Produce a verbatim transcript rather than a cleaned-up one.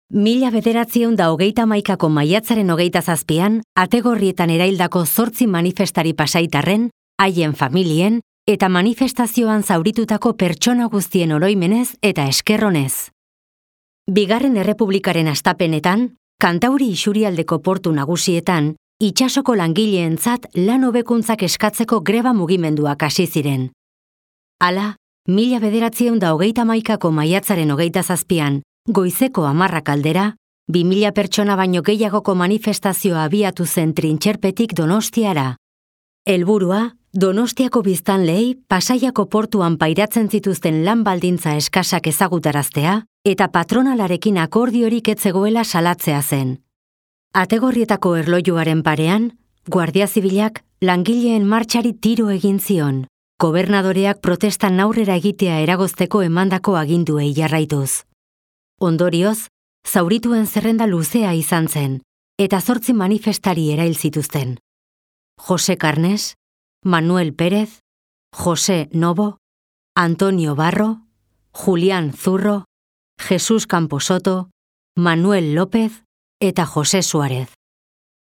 Mila bederatziehun da hogeita hamaikako maiatzaren hogeita zazpian, Ategorrietan eraildako zortzi manifestari pasaitarren, haien familien, eta manifestazioan zauritutako pertsona guztien oroimenez eta eskerronez. Bigarren Errepublikaren hastapenetan, Kantauri isurialdeko portu nagusietan, itsasoko langileentzat lan hobekuntzak eskatzeko greba mugimenduak hasi ziren. Hala, mila bederatziehun da hogeita hamaikako maiatzaren hogeita zazpian, goizeko hamarrak aldera, bi mila pertsona baino gehiagoko manifestazioa abiatu zen Trintxerpetik Donostiara. Helburua, Donostiako biztanleei Pasaiako portuan pairatzen zituzten lan baldintza eskasak ezagutaraztea eta patronalarekin akordiorik ez zegoela salatzea zen. Ategorrietako erlojuaren parean, Guardia Zibilak langileen martxari tiro egin zion, gobernadoreak protestan aurrera egitea eragozteko emandako aginduei jarraituz. Ondorioz, zaurituen zerrenda luzea izan zen, eta zortzi manifestari erail zituzten. Jose Karnes, Manuel Pérez, José Novo, Antonio Barro, Julián Zurro, Jesús Camposoto, Manuel López eta José Suárez.